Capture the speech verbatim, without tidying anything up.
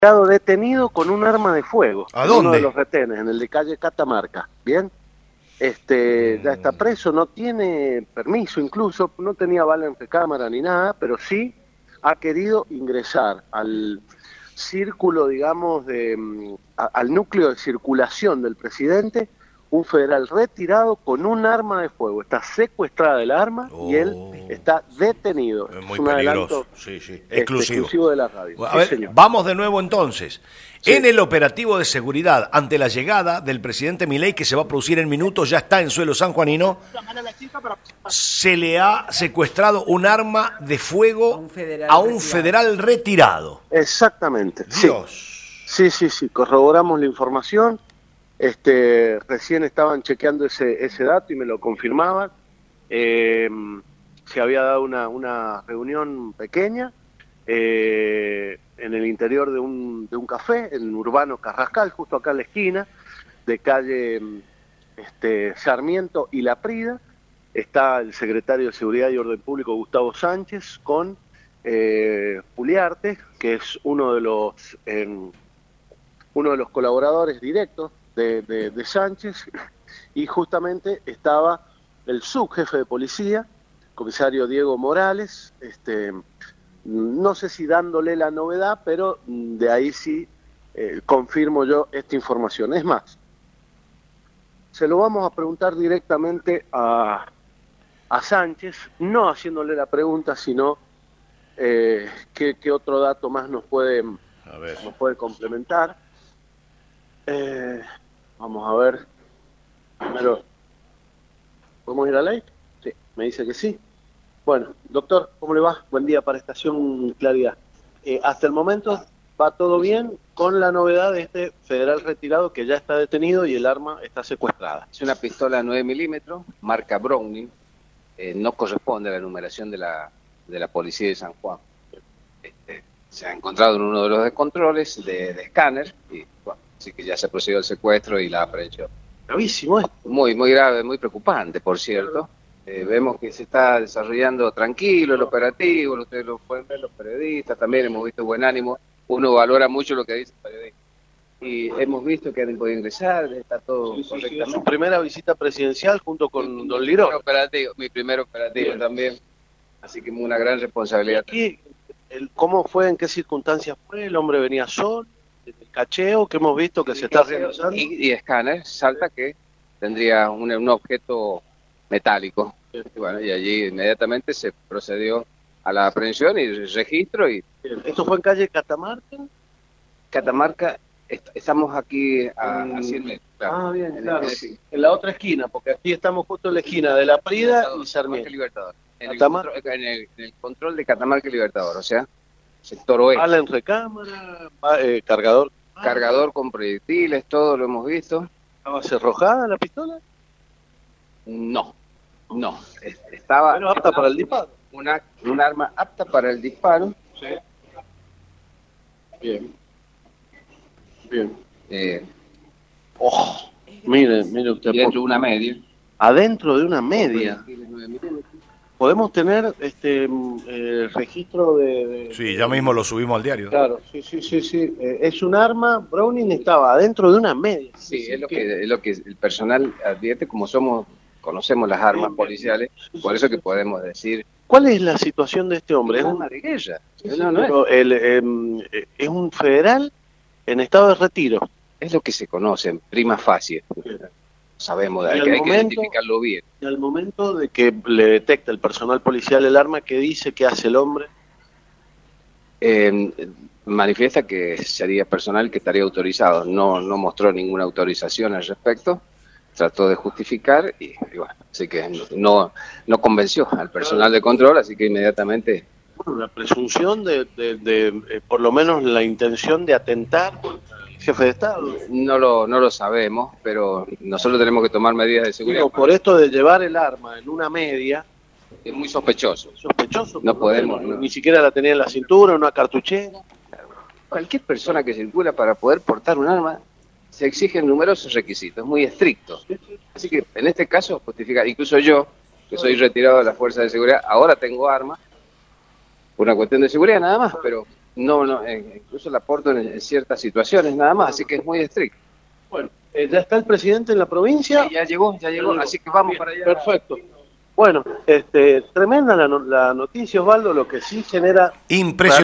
estado detenido con un arma de fuego. ¿A en dónde? Uno de los retenes, en el de calle Catamarca. Bien. Este, ya está preso, no tiene permiso incluso, no tenía bala en recámara ni nada, pero sí ha querido ingresar al círculo, digamos, de, a, al núcleo de circulación del presidente, un federal retirado con un arma de fuego. Está secuestrada el arma Oh. y él está detenido. Es muy un peligroso, adelanto sí, sí. este, Exclusivo. exclusivo de la radio. A Sí, ver, señor. vamos de nuevo entonces. Sí. En el operativo de seguridad, ante la llegada del presidente Milei, que se va a producir en minutos, ya está en suelo sanjuanino, se le ha secuestrado un arma de fuego A un federal a un retirado. federal retirado. Exactamente. Sí. Dios. Sí, sí, sí, corroboramos la información. Este, recién estaban chequeando ese, ese dato y me lo confirmaban. Eh, se había dado una, una reunión pequeña eh, en el interior de un, de un café, en Urbano Carrascal, justo acá en la esquina, de calle este, Sarmiento y La Prida. Está el secretario de Seguridad y Orden Público, Gustavo Sánchez, con eh, Puliarte, que es uno de los... Eh, uno de los colaboradores directos de, de, de Sánchez, y justamente estaba el subjefe de policía, comisario Diego Morales, este, no sé si dándole la novedad, pero de ahí sí eh, confirmo yo esta información. Es más, se lo vamos a preguntar directamente a, a Sánchez, no haciéndole la pregunta, sino eh, qué, qué otro dato más nos puede, A ver. nos puede complementar. Eh, vamos a ver. Primero, ¿podemos ir a ley? Sí, me dice que sí. Bueno, doctor, ¿cómo le va? Buen día para Estación Claridad. Eh, hasta el momento va todo bien, con la novedad de este federal retirado que ya está detenido y el arma está secuestrada. Es una pistola nueve milímetros, marca Browning, eh, no corresponde a la numeración de la, de la policía de San Juan. Este, se ha encontrado en uno de los descontroles de, de escáner, y bueno, así que ya se procedió al secuestro y la aprehensión. Gravísimo esto. Muy, muy grave, muy preocupante, por cierto. Eh, vemos que se está desarrollando tranquilo el operativo, ustedes lo pueden ver, los periodistas también hemos visto buen ánimo. Uno valora mucho lo que dice el periodista. Y hemos visto que han podido ingresar, está todo Sí, sí, sí, correctamente. su primera visita presidencial junto con Mi- Don mi Lirón. primer operativo, mi primer operativo Bien. también. Así que una gran Y responsabilidad. aquí, el, ¿cómo fue, en qué circunstancias fue? ¿El hombre venía solo? ¿El cacheo que hemos visto que se está realizando? Y, y escáner, salta que tendría un, un objeto metálico. Y bueno, y allí inmediatamente se procedió a la aprehensión y el registro. Y ¿Esto fue en calle Catamarca? Catamarca, est- estamos aquí a, Mm. a cien metros. claro. Ah, bien, En- claro. en- Sí. En la otra esquina, porque aquí estamos justo en la esquina de La Prida y Catamarca Sarmiento. Libertador. En el, Catamarca. control, en, el, en el control de Catamarca y Libertador, o sea, sector oeste. Bala en recámara, va- eh, cargador. Cargador con proyectiles, todo lo hemos visto. ¿Estaba cerrojada la pistola? No, no. Es- Estaba Bueno, apta para el disparo. una, un arma apta para el disparo. Sí. Bien. Bien. Eh, Oh, mire, mire usted. y dentro de una media. Adentro de una media. Proyectiles nueve milímetros. ¿Podemos tener este mm, eh, registro de, de- Sí, ya mismo lo subimos al diario. Claro, sí, sí, sí, sí. Eh, es un arma, Browning estaba adentro de una media. Sí, es lo que es lo que el personal advierte, como somos, conocemos las armas policiales, por eso que podemos decir ¿Cuál es la situación de este hombre? es Es un un, arma de guerra. sí, sí, No, no es. pero el, em, eh, es un federal en estado de retiro. Es lo que se conoce en prima facie. Sabemos, Y hay al que, hay que momento- identificarlo bien. Y al momento de que le detecta el personal policial el arma, ¿qué dice que hace el hombre? Eh, manifiesta que sería personal que estaría autorizado. No, no mostró ninguna autorización al respecto. Trató de justificar y, y bueno, así que no, no convenció al personal de control, así que inmediatamente Bueno, la presunción de, de- de, eh, por lo menos la intención de atentar contra el jefe de Estado. no lo, no lo sabemos, pero nosotros tenemos que tomar medidas de seguridad. Digo, por esto de llevar el arma en una media, Es muy sospechoso. sospechoso. No porque podemos, no. Ni siquiera la tenía en la cintura, en una cartuchera. Cualquier persona que circula para poder portar un arma, se exigen numerosos requisitos, muy estrictos. Así que en este caso justifica, incluso yo, que soy retirado de las fuerzas de seguridad, ahora tengo arma, por una cuestión de seguridad nada más, pero no, no, eh, incluso la porto en, en ciertas situaciones nada más, así que es muy estricto. Bueno, eh, ya está el presidente en la provincia. Sí, ya llegó, ya llegó, así que vamos para allá. Perfecto. Bueno, este, tremenda la, no- la noticia, Osvaldo, lo que sí genera Impresionante.